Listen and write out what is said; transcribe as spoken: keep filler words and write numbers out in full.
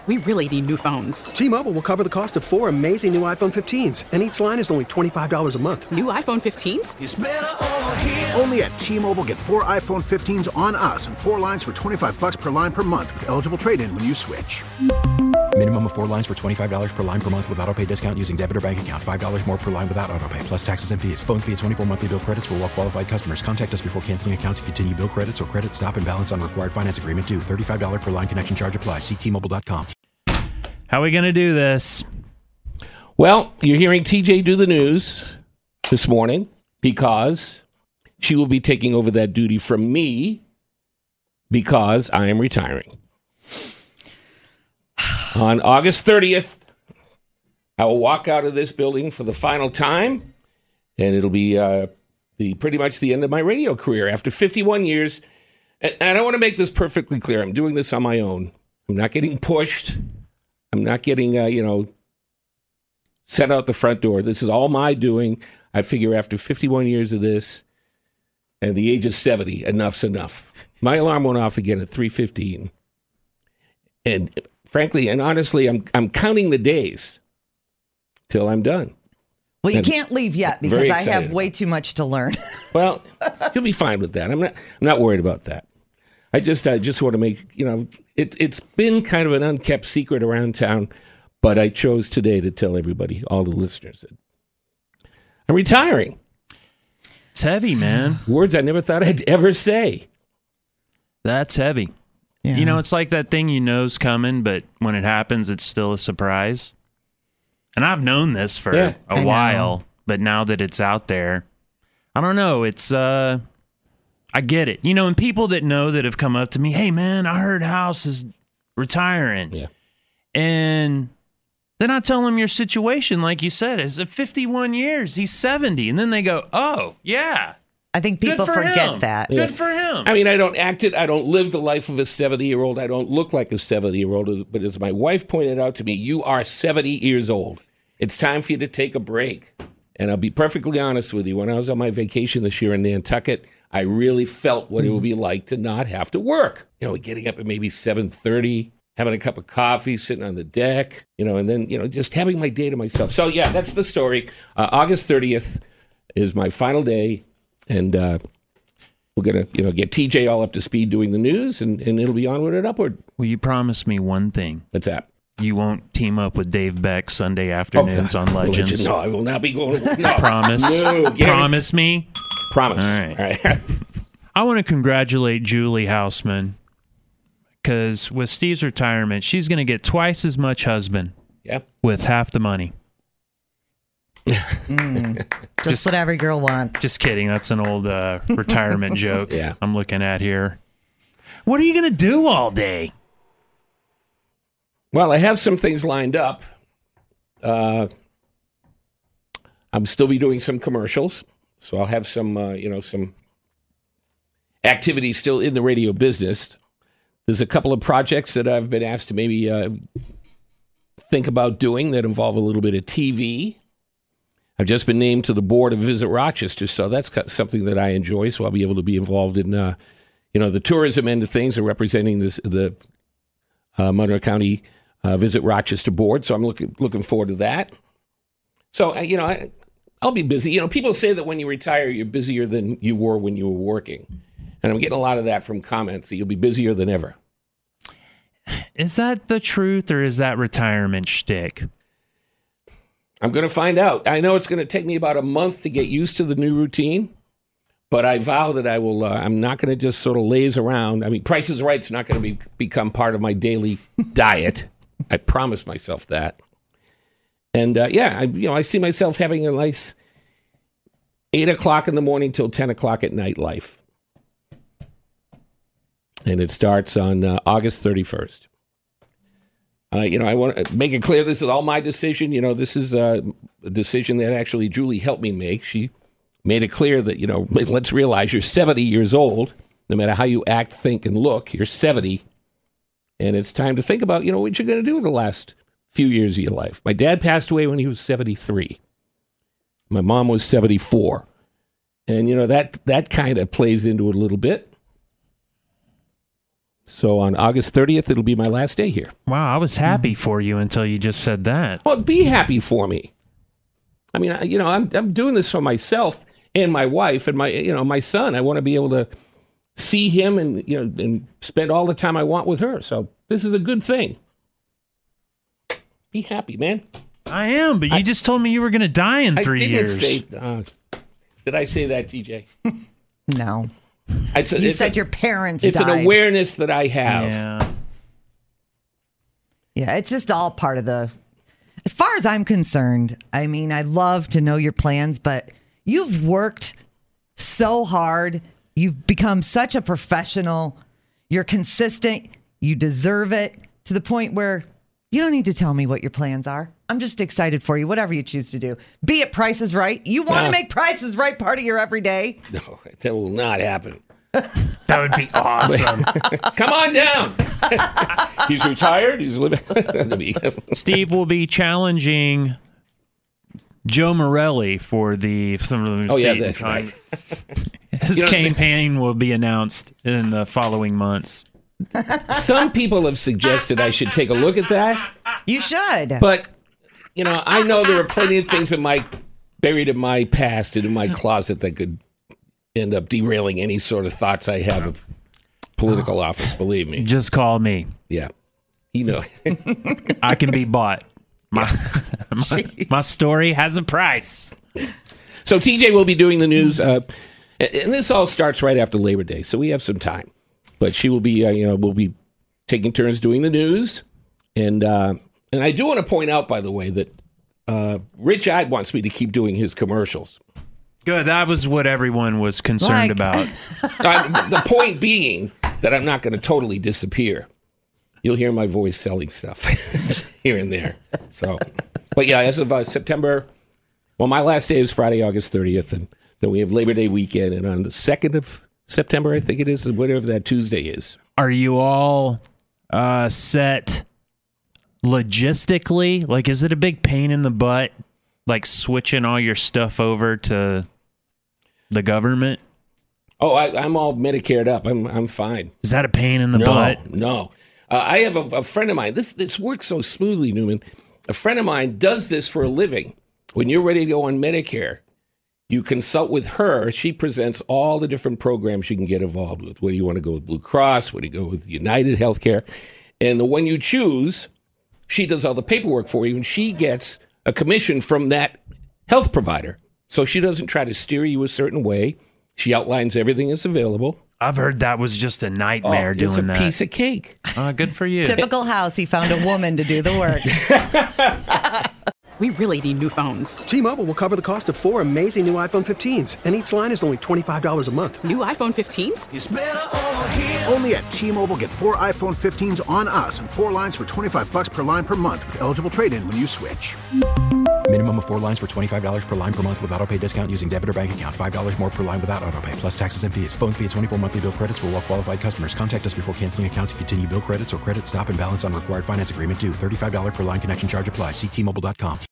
we really need new phones. T-Mobile will cover the cost of four amazing new iPhone fifteens, and each line is only twenty-five dollars a month. New iPhone fifteens? It's better over here. Only at T-Mobile, get four iPhone fifteens on us and four lines for twenty-five dollars per line per month with eligible trade-in when you switch. Minimum of four lines for twenty-five dollars per line per month with autopay discount using debit or bank account. five dollars more per line without autopay, plus taxes and fees. Phone fee at twenty-four monthly bill credits for well-qualified customers. Contact us before canceling account to continue bill credits or credit stop and balance on required finance agreement due. thirty-five dollars per line connection charge applies. See T Mobile dot com. How are we going to do this? Well, you're hearing T J do the news this morning because she will be taking over that duty from me because I am retiring. On August thirtieth, I will walk out of this building for the final time, and it'll be uh, the pretty much the end of my radio career after fifty-one years. And, and I want to make this perfectly clear. I'm doing this on my own. I'm not getting pushed. I'm not getting, uh, you know, sent out the front door. This is all my doing. I figure after fifty-one years of this and the age of seventy, enough's enough. My alarm went off again at three fifteen. And frankly and honestly, I'm I'm counting the days till I'm done. Well, you And can't leave yet because I have way too much to learn. Well, you'll be fine with that. I'm not I'm not worried about that. I just I just want to make, you know, it, it's been kind of an unkept secret around town, but I chose today to tell everybody, all the listeners, that I'm retiring. It's heavy, man. Words I never thought I'd ever say. That's heavy. Yeah. You know, it's like that thing you know's coming, but when it happens, it's still a surprise. And I've known this for Yeah, a I while, know. but now that it's out there, I don't know. It's, uh, I get it. You know, and people that know that have come up to me, hey, man, I heard House is retiring. Yeah. And then I tell them your situation, like you said, is at fifty-one years. He's seventy. And then they go, oh, yeah. I think people Good for forget him. that. Good for him. I mean, I don't act it. I don't live the life of a seventy-year-old. I don't look like a seventy-year-old. But as my wife pointed out to me, you are seventy years old. It's time for you to take a break. And I'll be perfectly honest with you. When I was on my vacation this year in Nantucket, I really felt what it would be like to not have to work. You know, getting up at maybe seven thirty, having a cup of coffee, sitting on the deck, you know, and then, you know, just having my day to myself. So, yeah, that's the story. Uh, August thirtieth is my final day. And uh, we're going to, you know, get T J all up to speed doing the news, and, and it'll be onward and upward. Will you promise me one thing? What's that? You won't team up with Dave Beck Sunday afternoons Oh, on Legends? Legend. No, I will not be going. No. Promise? No, Promise me? Promise. All right. All right. I want to congratulate Julie Houseman because with Steve's retirement, she's going to get twice as much husband Yeah. with half the money. Mm, just, just what every girl wants. Just kidding. That's an old uh, retirement joke Yeah. I'm looking at here. What are you going to do all day? Well, I have some things lined up. Uh, I'm still be doing some commercials, so I'll have some, uh, you know, some activities still in the radio business. There's a couple of projects that I've been asked to maybe uh, think about doing that involve a little bit of T V. I've just been named to the board of Visit Rochester, so that's something that I enjoy. So I'll be able to be involved in, uh, you know, the tourism end of things and representing this, the uh, Monroe County uh, Visit Rochester board. So I'm looking looking forward to that. So uh, you know, I, I'll be busy. You know, people say that when you retire, you're busier than you were when you were working, and I'm getting a lot of that from comments. That you'll be busier than ever. Is that the truth, or is that retirement shtick? I'm going to find out. I know it's going to take me about a month to get used to the new routine, but I vow that I will. Uh, I'm not going to just sort of laze around. I mean, Price is Right's not going to be become part of my daily diet. I promise myself that. And uh, yeah, I, you know, I see myself having a nice eight o'clock in the morning till ten o'clock at night life, and it starts on uh, August thirty-first. Uh, you know, I want to make it clear this is all my decision. You know, this is uh, a decision that actually Julie helped me make. She made it clear that, you know, let's realize you're seventy years old. No matter how you act, think, and look, you're seventy. And it's time to think about, you know, what you're going to do in the last few years of your life. My dad passed away when he was seventy-three. My mom was seventy-four. And, you know, that, that kind of plays into it a little bit. So on August thirtieth, it'll be my last day here. Wow, I was happy for you until you just said that. Well, be happy for me. I mean, I, you know, I'm I'm doing this for myself and my wife and my you know my son. I want to be able to see him and you know and spend all the time I want with her. So this is a good thing. Be happy, man. I am, but you I, just told me you were going to die in three I didn't years. Say, uh, did I say that, T J? No. It's a, you it's said a, your parents It's died. an awareness that I have. Yeah. Yeah, it's just all part of the... As far as I'm concerned, I mean, I love to know your plans, but you've worked so hard. You've become such a professional. You're consistent. You deserve it to the point where you don't need to tell me what your plans are. I'm just excited for you, whatever you choose to do. Be it Price is Right. You want to No. make Price is Right part of your everyday? No, that will not happen. That would be awesome. Come on down. He's retired. He's living. Steve will be challenging Joe Morelli for the some of the Oh yeah, seat. that's right. His You know, campaign will be announced in the following months. Some people have suggested I should take a look at that, You should. but you know, I know there are plenty of things in my buried in my past and in my closet that could end up derailing any sort of thoughts I have of political office. Believe me. Just call me. Yeah, you know. I can be bought. My, my, my story has a price. So T J will be doing the news, uh, and this all starts right after Labor Day, so we have some time. But she will be, uh, you know, we'll be taking turns doing the news, and uh, and I do want to point out, by the way, that uh, Rich Ide wants me to keep doing his commercials. Good. That was what everyone was concerned Like- about. uh, the point being that I'm not going to totally disappear. You'll hear my voice selling stuff here and there. So, but yeah, as of uh, September, well, my last day is Friday, August thirtieth, and then we have Labor Day weekend, and on the second of September, I think it is, whatever that Tuesday is. Are you all uh, set logistically? Like, is it a big pain in the butt, like switching all your stuff over to the government? Oh, I, I'm all Medicared up. I'm I'm fine. Is that a pain in the no, butt? No. Uh, I have a, a friend of mine. This this works so smoothly, Newman. A friend of mine does this for a living. When you're ready to go on Medicare, you consult with her. She presents all the different programs you can get involved with. Whether you want to go with Blue Cross, whether you go with United Healthcare. And the one you choose, she does all the paperwork for you, and she gets a commission from that health provider. So she doesn't try to steer you a certain way. She outlines everything that's available. I've heard that was just a nightmare Oh, doing it's a that. piece of cake. Uh, good for you. Typical house. He found a woman to do the work. We really need new phones. T-Mobile will cover the cost of four amazing new iPhone fifteens, and each line is only twenty-five dollars a month. New iPhone fifteens? Only at T-Mobile, get four iPhone fifteens on us and four lines for twenty-five bucks per line per month with eligible trade-in when you switch. Minimum of four lines for twenty-five dollars per line per month with autopay discount using debit or bank account. five dollars more per line without autopay, plus taxes and fees. Phone fee at twenty-four monthly bill credits for well-qualified customers. Contact us before canceling account to continue bill credits or credit stop and balance on required finance agreement due. thirty-five dollars per line connection charge applies. See T Mobile dot com.